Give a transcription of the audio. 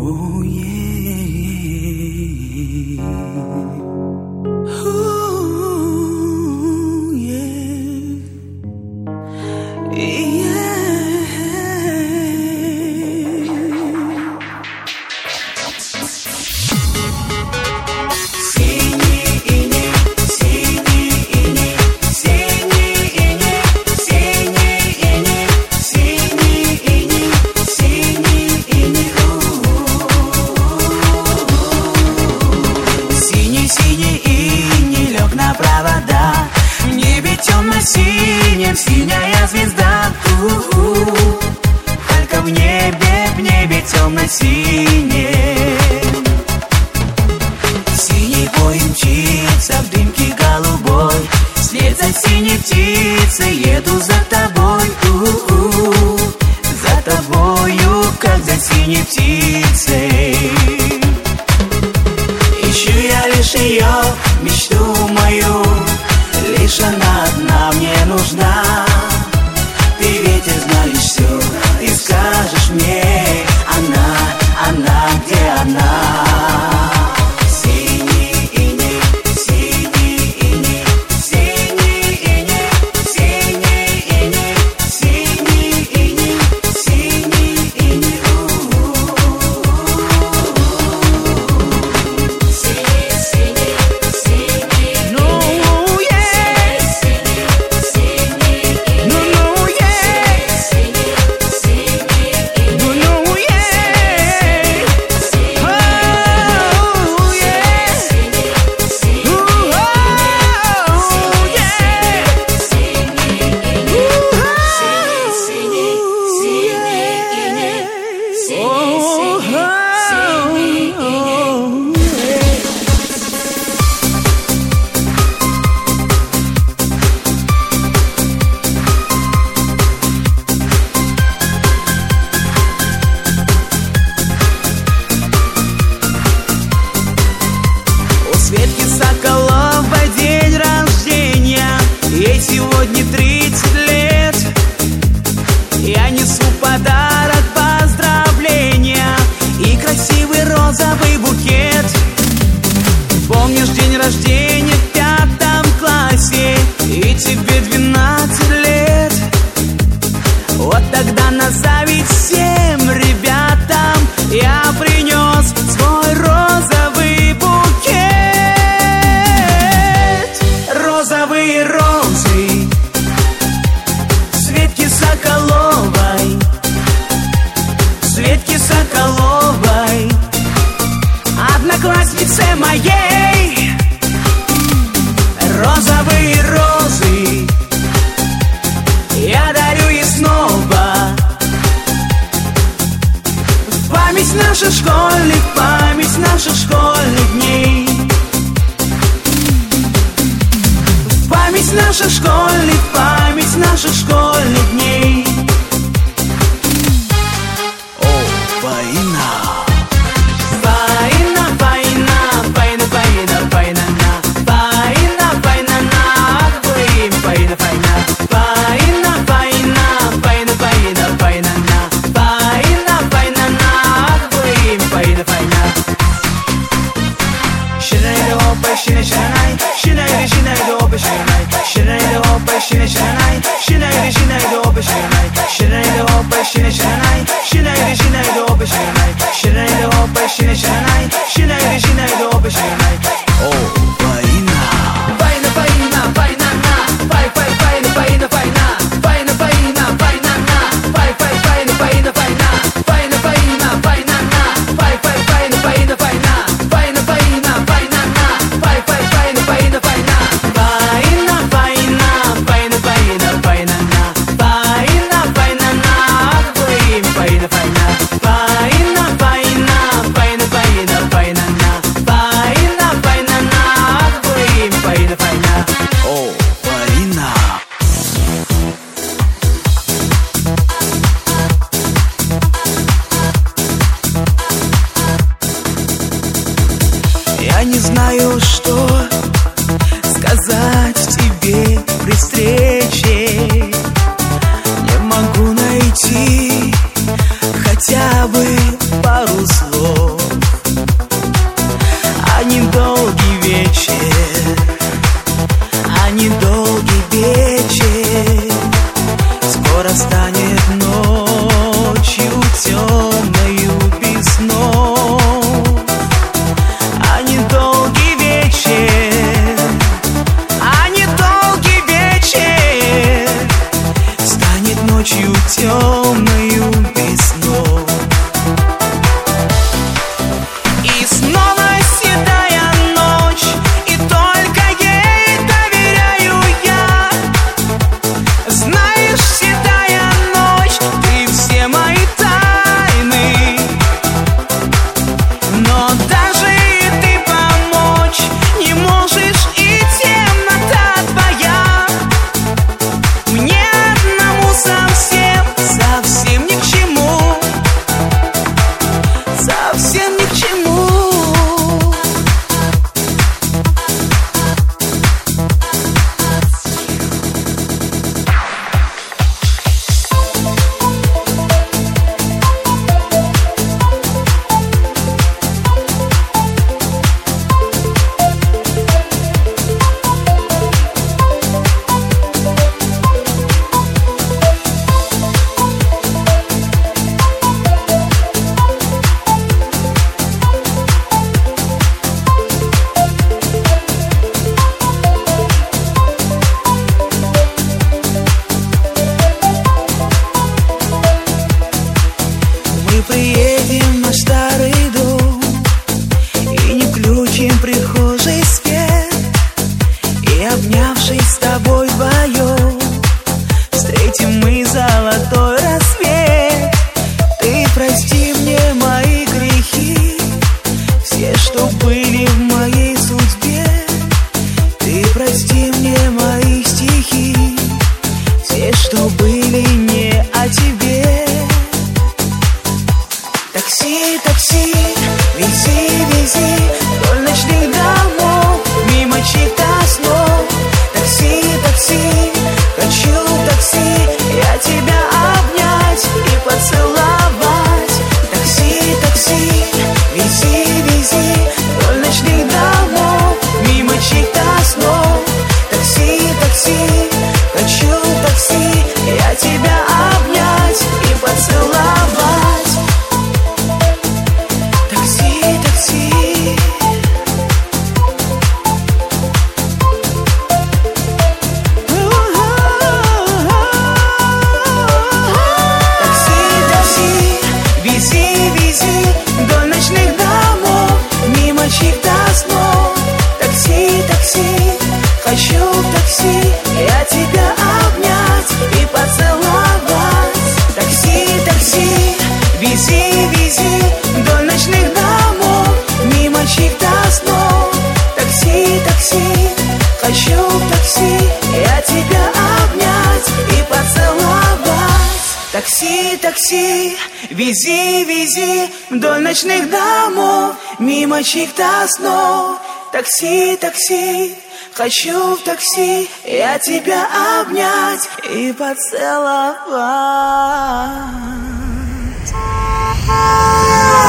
Синяя звезда, только в небе темно-синее. Синий бой мчится в дымке голубой, вслед за синей птицей еду за тобой, за тобою, как за синей птицей. Ищу я лишь ее, мечту мою, лишь она одна мне нужна. Ты ведь знаешь все, и скажешь мне, она, где она? Синий иней, синий иней, синий иней, синий иней, синий иней, синий иней. Синий, синий, синий. Светке Соколовой день рождения, ей сегодня 30 лет. Я несу подарок, поздравления и красивый розовый букет. Помнишь день рождения в 5 классе, и тебе 12 лет? Вот тогда назови всем ребятам я принес свой розовый букет. Розовые розы Светки Соколовой, Светки Соколовой, однокласснице моей. Розовые розы я дарю ей снова, в память наших школьных, в память наших школьных дней. Память наших школьных, память наших школьных дней. О, война. Война, война, война, война, война, война, война, война, война, война, война, война, война, война, война, война, война, война. Шинай опа, шинай, шинай, шинай, шинай, опа, шинай, шинай опа, шинай, шинай, шинай, шинай, опа, шинай, шинай опа, шинай, шинай, шинай, шинай, опа, шинай, шинай опа, шинай, шинай, шинай, шинай, опа, шинай. О, война. Война, война, война, на, вой, вой, война, война, война, война, война, война, на, вой, вой, война, война, война, война, война, война, на, вой, вой, война, война, война, война, война, война, на, вой, вой, война, война, война, война, война, война, война, война, на, война, война, на, вой, война, война, война, война, война, война, война, на, война, война, на, вой, война, война. О, война. Я не знаю, что сказать тебе при встрече. Не могу найти хотя бы пару слов. приедем на старый дом и не включим прихожий свет, и, обнявшись с тобой вдвоем, встретим мы золотой рассвет. Ты прости мне мои грехи, все, что были в моей судьбе. Ты прости мне мои стихи, все, что были не о тебе. Такси, такси, вези, вези вдоль ночных домов, мимо чьих-то снов. Такси, такси, хочу такси, я тебя обнять и поцеловать. Такси, такси, вези, вези вдоль ночных домов, мимо чьих-то снов. Такси, такси, хочу такси, я тебя обнять и поцеловать. Хочу такси, я тебя обнять и поцеловать. Такси, такси, вези, вези вдоль ночных домов, мимо чьих-то снов. Такси, такси, хочу такси, я тебя обнять и поцеловать. Такси, такси, вези, вези вдоль ночных домов, мимо чьих-то снов. Такси, такси, хочу в такси, я тебя обнять и поцеловать.